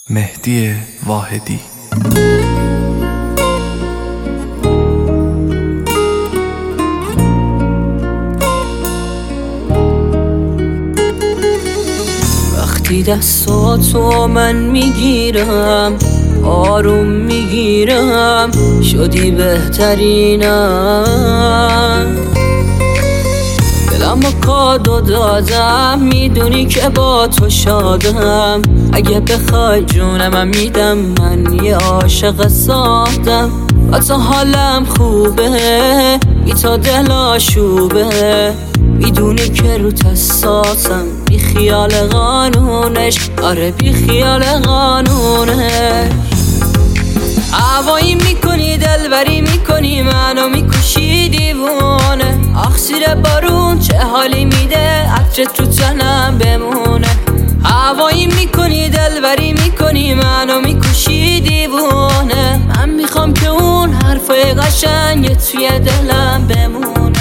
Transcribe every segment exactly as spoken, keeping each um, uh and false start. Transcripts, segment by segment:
مهدی واحدی. وقتی دستاتو من میگیرم آروم میگیرم شدی بهترینم، دلمو کادو دادم میدونی که با تو شادم، اگه بخوای جونم میدم، من یه عاشق سادم و تا حالم خوبه بی تا دل آشوبه، میدونی که رو تساتم بی خیال قانونش، آره بی خیال قانونش. هوایی میکنی دلبری میکنی منو میکشی دیوونه، آخ زیر بارون چه حالی میده عطرت رو تنم بمونه. هوایی میکنی دلبری میکنی منو میکشی دیوونه، من میخوام که اون حرفای قشنگ توی دلم بمونه.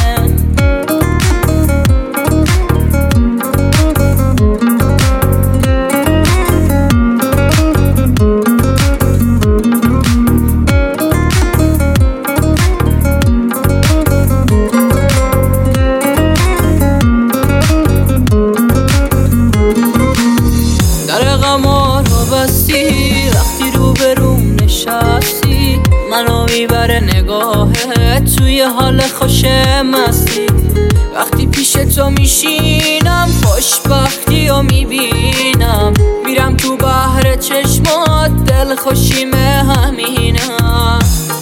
وقتی رو بروم نشستی منو میبره نگاهه توی حال خوش مستی، وقتی پیش تو میشینم خوشبختی رو میبینم، میرم تو بحر چشمات دل خوشیمه همینم.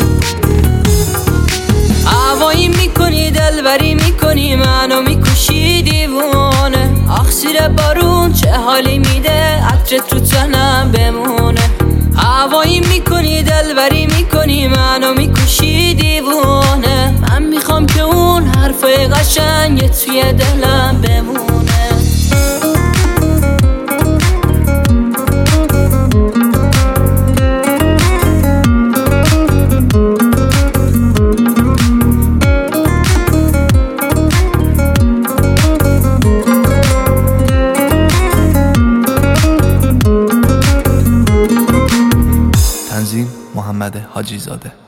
هوایی میکنی دلبری میکنی منو میکشی دیوونه، آخ زیر بارون چه حالی میده عطرت رو تنم بمونه. هوایی میکنی دلبری میکنی منو میکشی دیوونه، من میخوام که اون حرفای قشنگ توی دلم بمونه. تنظیم محمد حاجی زاده.